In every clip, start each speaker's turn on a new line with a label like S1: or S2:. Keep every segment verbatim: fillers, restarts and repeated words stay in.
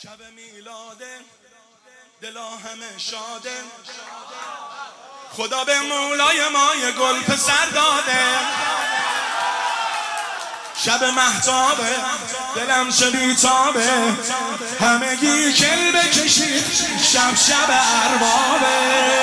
S1: شب میلاده دلا همه شاده، خدا به مولای ما یه گل پسر داده. شب مهتابه دلم چه بیتابه، همگی کل بکشید شب شب اربابه.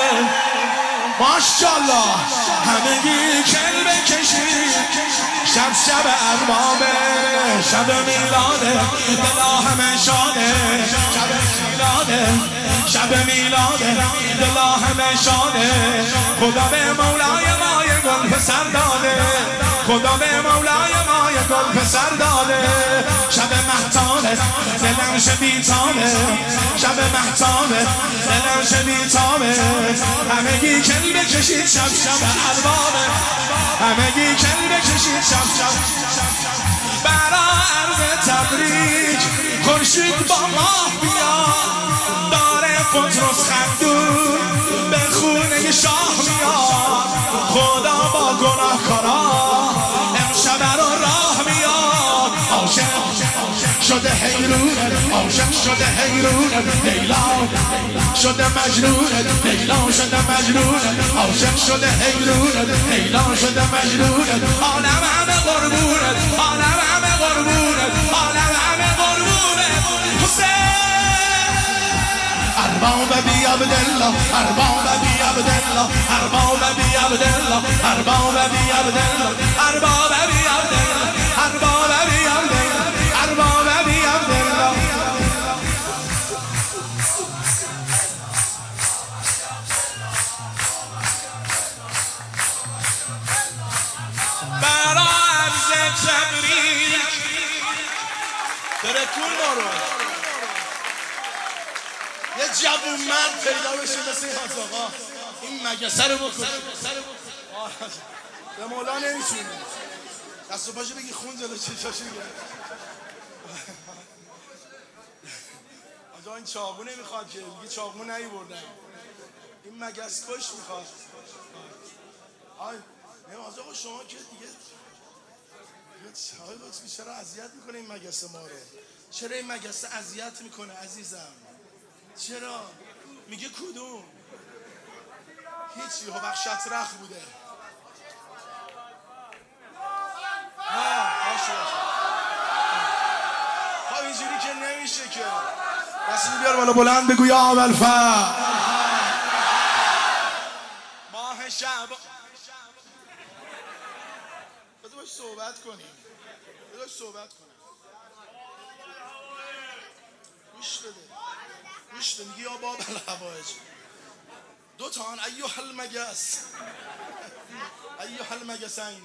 S1: ماشاءالله همگی کل بکشید شب شب اربابه. شب میلاده دلا همه شاده، شب میلاده شب میلاده دلا همه شاده، خدا به مولای ما یه گل پسر داده، خدا به مولای ما یه گل پسر داده. شب مهتابه دلم شه بیتابه، شب مهتابه دلم شه بیتابه، همگی کل بکشید شب شب اربابه، همگی کل بکشید شب شب. برا عرض تبریک خورشید با ماه میاد، داره پتروس خندون به خونه شاه میاد، خدا با گناهکارا امشب رو راه میاد. عاشق شده حیرونه، عاشق شده حیرونه، لیلا شده مجنونه، لیلا شده مجنونه، عاشق شده حیرونه، لیلا شده مجنونه. عالم همه قربونه، عالم همه قربونه، عالم همه قربونه حسین. ارباب بی عبدالله، ارباب بی عبدالله، ارباب بی عبدالله، ارباب بی عبدالله، ارباب بی عبدالله، ارباب بی عبدالله، ارباب بی عبدالله. برا عرض تبریک برکون مارو یه جوون مرد پیدا بشه مثل این حاج آقا، این مگسه رو بکشه به مولا نمیتونه دست و پاشو بگی خون جلو چشاشو گره. آجا این چاقو نمیخواد که میگه چاقو نیوردن، این مگس کش میخواد. آی نه آقا شما که دیگه آقای لطفی چرا اذیت میکنه این مگس ما رو؟ چرا این مگس اذیت میکنه عزیزم؟ چرا؟ میگه کدوم؟ هیچی ها بخشت رخ بوده. ها باشه باشه ها اینجوری که نمیشه که. دستی بیار بالا بلند بگو یا اولفر ماه شب. بذار باش صحبت کنیم، بذار باش صحبت کنیم. گوش بده گوش بده میگه یا باب الحوائج دو تا ان ایوه المگس ایوه المگسین.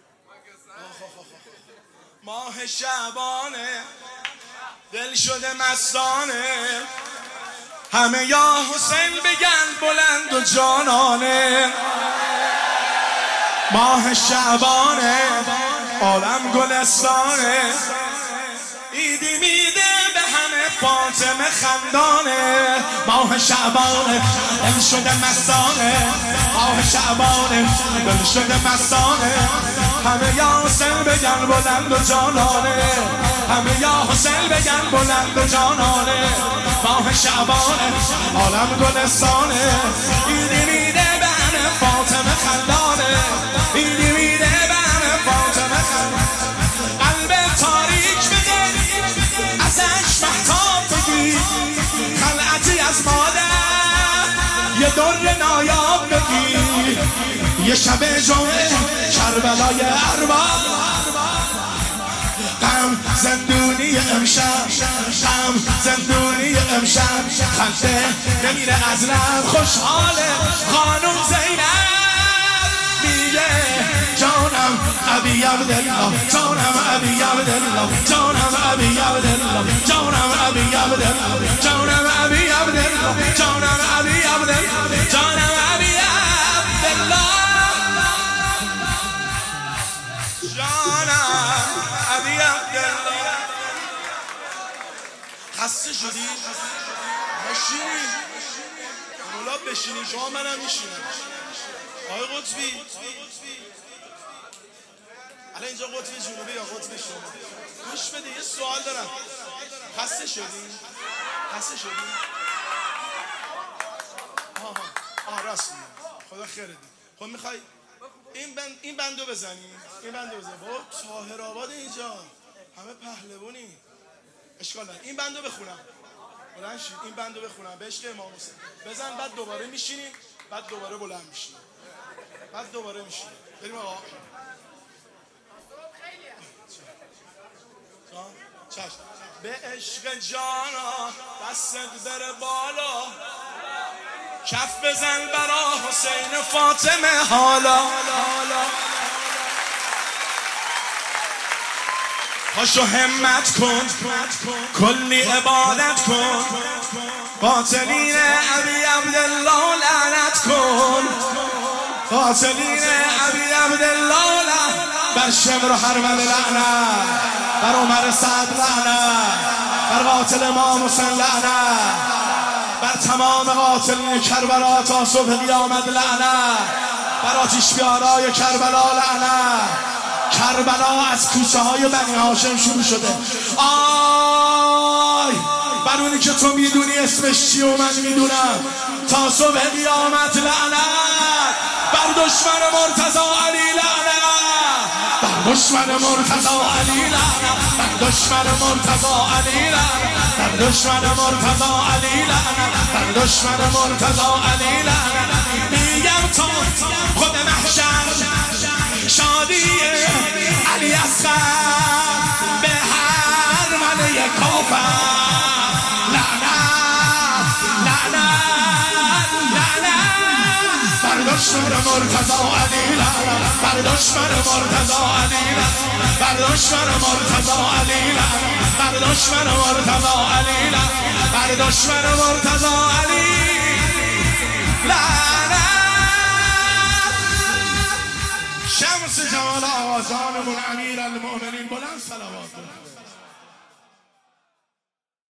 S1: ماه شعبانه دل شده مستانه، همه یا حسین بگن بلند و جانانه. ماه شعبانه عالم گلستانه، ایدی میده به همه فاطمه خندانه. ماه شعبانه دل شده مستانه، ماه شعبانه دل شده مستانه، همه یا حسین بگن بلند و جانانه، همه یا حسین بگن بلند و جانانه. ماه شعبانه عالم گلستانه، ایدی میده به همه فاطمه خندانه، ایدی میده به همه فاطمه خندانه. قلب تاریک بده ازش مهتاب بگی، خلعتی از مادر یه در نایاب بگی. یه شب جمعه کربلای ارباب، غم زندونی امشب، غم زندونی امشب، خنده نمیره از لب، خوشحاله خانم زینب میگه جانم ابی عبدالله، جانم ابی عبدالله، جانم ابی عبدالله، جانم ابی عبدالله، جانم ابی عبدالله، جانم ابی عبدالله، جانم ابی عبدالله، جانم ابی عبدالله. خسته شدی؟ بشینی مولا بشینی، شما منم میشینم. آقای قطبی الان اینجا قطب جنوبی یا قطب شما؟ گوش بده یه سوال دارم. خسته شدی؟ خسته شدی؟ آها آها راست میگی. خدا خیرت بده. خب میخوای این بند این بندو بزنی؟ این بندو بزن. بابا طاهر آباد اینجا همه پهلوانی. اشکال نداره. این بندو بخونم. بلند شید. این بندو بخونم. به عشق امام حسین. بزن بعد دوباره میشینی. بعد دوباره بلند میشی. بعد دوباره میشی. بریم آقا. چشم. به عشق جانا دستت بره بالا، کف بزن برا حسین فاطمه حالا. پاشو همت کن، کلی عبادت کن، قاتلین ابی عبدالله لعنت کن، قاتلین ابی عبدالله لعنت، بر شمر و حرمل لعنت، بر عمر سعد لعنت، بر قاتل امام حسین لعنت، بر تمام قاتلین کربلا تا صبح قیامت لعنت، بر آتش بیارای کربلا لعنت. کربلا از کوچه های بنی هاشم شروع شده. آی بر اونی که تو میدونی اسمش چی و من میدونم، تا صبح قیامت لعنت. بر دشمن مرتضی علی لعنت، بر دشمن مرتضی علی لعنت، بر دشمن مرتضی علی لعنت، بر دشمن مرتضی علی لعنت، بر دشمن مرتضی علی لعنت. میگم تا خود محشر شادی علی اصغر به هر من یک کافر لعنت لعنت لعنت. بر دشمن مرتضی علی لعنت، بر دشمن مرتضی علی لعنت، بر دشمن مرتضی علی لعنت، بر دشمن مرتضی علی لعنت، بر دشمن مرتضی علی لعنت. شمس جمال آقازانمون امیر المؤمنین بلند صلوات.